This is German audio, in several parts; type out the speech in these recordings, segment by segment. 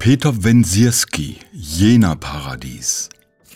Peter Wensierski, Jena-Paradies.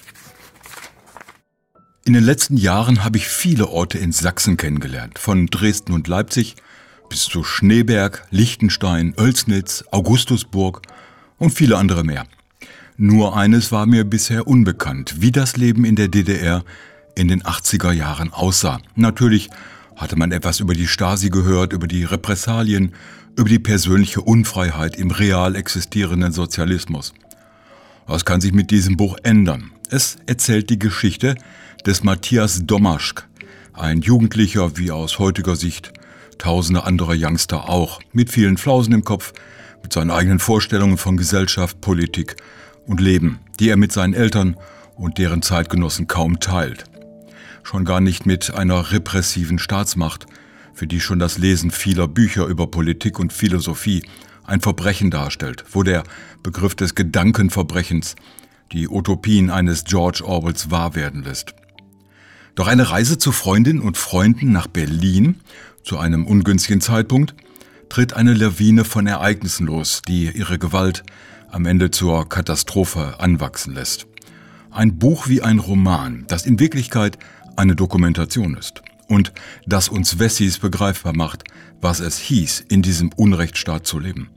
In den letzten Jahren habe ich viele Orte in Sachsen kennengelernt, von Dresden und Leipzig bis zu Schneeberg, Liechtenstein, Oelsnitz, Augustusburg und viele andere mehr. Nur eines war mir bisher unbekannt, wie das Leben in der DDR in den 80er Jahren aussah. Natürlich hatte man etwas über die Stasi gehört, über die Repressalien, über die persönliche Unfreiheit im real existierenden Sozialismus. Das kann sich mit diesem Buch ändern. Es erzählt die Geschichte des Matthias Domaschk, ein Jugendlicher wie aus heutiger Sicht tausende andere Youngster auch, mit vielen Flausen im Kopf, mit seinen eigenen Vorstellungen von Gesellschaft, Politik und Leben, die er mit seinen Eltern und deren Zeitgenossen kaum teilt. Schon gar nicht mit einer repressiven Staatsmacht, für die schon das Lesen vieler Bücher über Politik und Philosophie ein Verbrechen darstellt, wo der Begriff des Gedankenverbrechens die Utopien eines George Orwells wahr werden lässt. Doch eine Reise zu Freundinnen und Freunden nach Berlin zu einem ungünstigen Zeitpunkt tritt eine Lawine von Ereignissen los, die ihre Gewalt am Ende zur Katastrophe anwachsen lässt. Ein Buch wie ein Roman, das in Wirklichkeit eine Dokumentation ist und das uns Wessis begreifbar macht, was es hieß, in diesem Unrechtsstaat zu leben.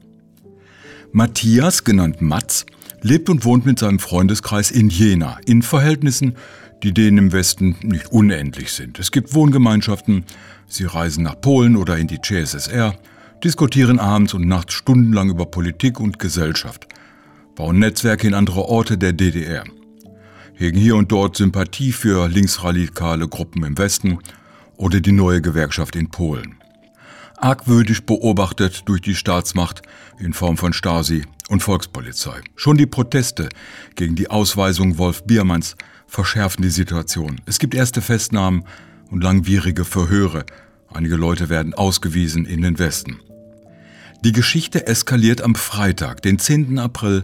Matthias, genannt Matz, lebt und wohnt mit seinem Freundeskreis in Jena, in Verhältnissen, die denen im Westen nicht unendlich sind. Es gibt Wohngemeinschaften, sie reisen nach Polen oder in die CSSR, diskutieren abends und nachts stundenlang über Politik und Gesellschaft, bauen Netzwerke in andere Orte der DDR, hegen hier und dort Sympathie für linksradikale Gruppen im Westen oder die neue Gewerkschaft in Polen. Argwöhnisch beobachtet durch die Staatsmacht in Form von Stasi und Volkspolizei. Schon die Proteste gegen die Ausweisung Wolf Biermanns verschärfen die Situation. Es gibt erste Festnahmen und langwierige Verhöre. Einige Leute werden ausgewiesen in den Westen. Die Geschichte eskaliert am Freitag, den 10. April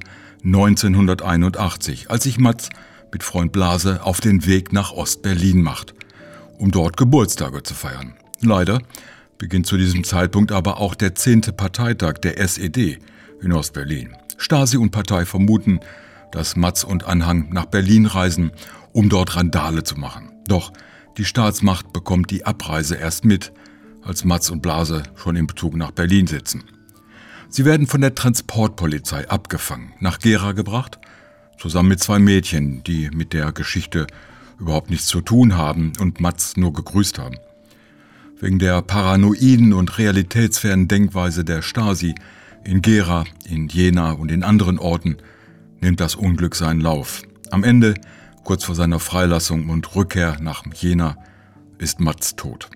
1981, als sich Matz mit Freund Blase auf den Weg nach Ostberlin macht, um dort Geburtstage zu feiern. Leider beginnt zu diesem Zeitpunkt aber auch der 10. Parteitag der SED in Ostberlin. Stasi und Partei vermuten, dass Matz und Anhang nach Berlin reisen, um dort Randale zu machen. Doch die Staatsmacht bekommt die Abreise erst mit, als Matz und Blase schon im Zug nach Berlin sitzen. Sie werden von der Transportpolizei abgefangen, nach Gera gebracht, zusammen mit zwei Mädchen, die mit der Geschichte überhaupt nichts zu tun haben und Matz nur gegrüßt haben. Wegen der paranoiden und realitätsfernen Denkweise der Stasi in Gera, in Jena und in anderen Orten nimmt das Unglück seinen Lauf. Am Ende, kurz vor seiner Freilassung und Rückkehr nach Jena, ist Matz tot.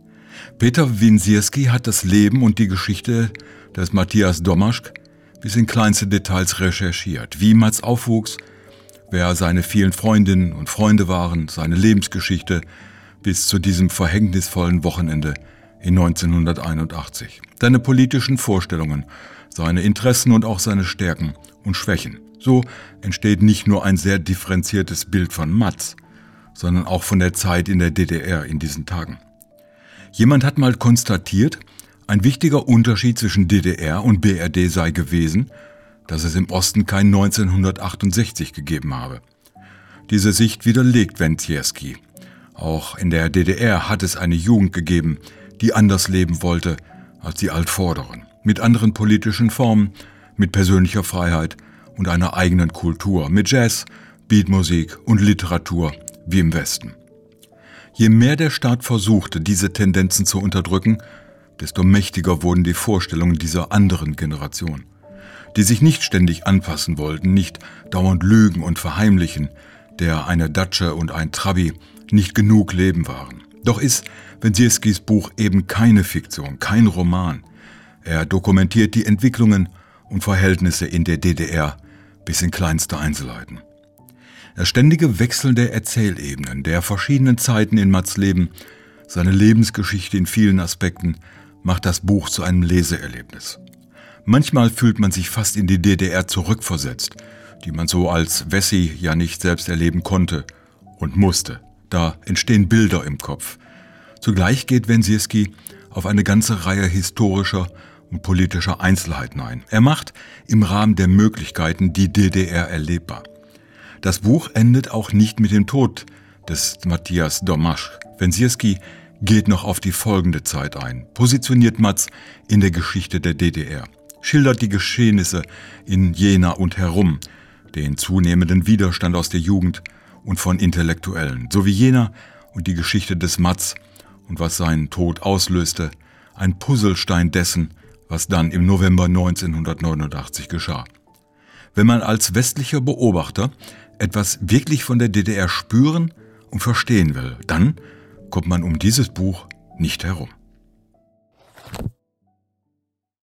Peter Wensierski hat das Leben und die Geschichte des Matthias Domaschk bis in kleinste Details recherchiert. Wie Matz aufwuchs, wer seine vielen Freundinnen und Freunde waren, seine Lebensgeschichte bis zu diesem verhängnisvollen Wochenende in 1981. Seine politischen Vorstellungen, seine Interessen und auch seine Stärken und Schwächen. So entsteht nicht nur ein sehr differenziertes Bild von Matz, sondern auch von der Zeit in der DDR in diesen Tagen. Jemand hat mal konstatiert, ein wichtiger Unterschied zwischen DDR und BRD sei gewesen, dass es im Osten kein 1968 gegeben habe. Diese Sicht widerlegt Wensierski. Auch in der DDR hat es eine Jugend gegeben, die anders leben wollte als die Altvorderen. Mit anderen politischen Formen, mit persönlicher Freiheit und einer eigenen Kultur, mit Jazz, Beatmusik und Literatur wie im Westen. Je mehr der Staat versuchte, diese Tendenzen zu unterdrücken, desto mächtiger wurden die Vorstellungen dieser anderen Generation, die sich nicht ständig anpassen wollten, nicht dauernd lügen und verheimlichen, der eine Datsche und ein Trabi nicht genug Leben waren. Doch ist Wensierskis Buch eben keine Fiktion, kein Roman. Er dokumentiert die Entwicklungen und Verhältnisse in der DDR bis in kleinste Einzelheiten. Das ständige Wechseln der Erzählebenen, der verschiedenen Zeiten in Matz' Leben, seine Lebensgeschichte in vielen Aspekten, macht das Buch zu einem Leseerlebnis. Manchmal fühlt man sich fast in die DDR zurückversetzt, die man so als Wessi ja nicht selbst erleben konnte und musste. Da entstehen Bilder im Kopf. Zugleich geht Wensierski auf eine ganze Reihe historischer und politischer Einzelheiten ein. Er macht im Rahmen der Möglichkeiten die DDR erlebbar. Das Buch endet auch nicht mit dem Tod des Matthias Domaschk. Wensierski geht noch auf die folgende Zeit ein, positioniert Matz in der Geschichte der DDR, schildert die Geschehnisse in Jena und herum, den zunehmenden Widerstand aus der Jugend und von Intellektuellen, sowie Jena und die Geschichte des Matz und was seinen Tod auslöste, ein Puzzlestein dessen, was dann im November 1989 geschah. Wenn man als westlicher Beobachter etwas wirklich von der DDR spüren und verstehen will, dann kommt man um dieses Buch nicht herum.